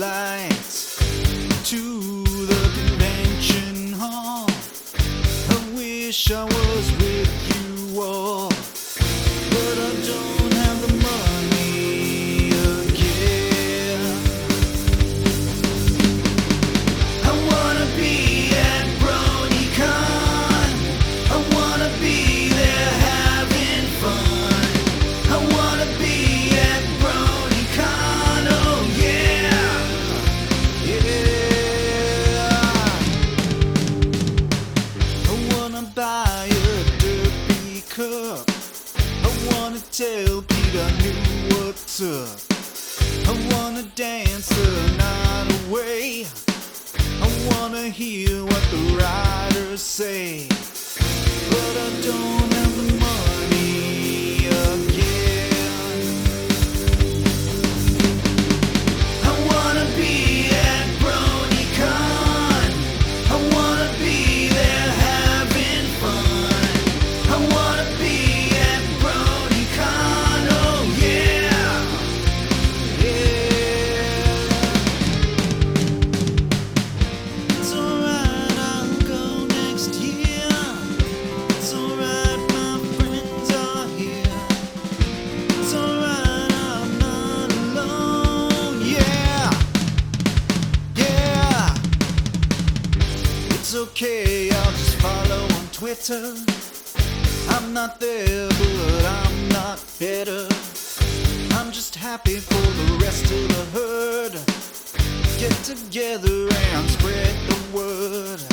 flight to the convention hall. I wish I was with you all, but I don't have the money again. I wanna be at BronyCon. I wanna be there having fun. I wanna be at BronyCon. Oh yeah, yeah. I wanna buy a derpy cup. I wanna tell Pete I knew what's up. I wanna dance the night away. I wanna hear what the writers say, but I don't have the money again. I wanna be at BronyCon. I wanna be there having fun. I wanna be at BronyCon. Oh yeah, yeah. It's alright, I'll go next year. It's alright, my friends are here. It's alright, I'm not alone. Yeah, yeah. It's okay, I'll just follow on Twitter. I'm not there, but I'm not better. I'm just happy for the rest of the herd. Get together and spread the word.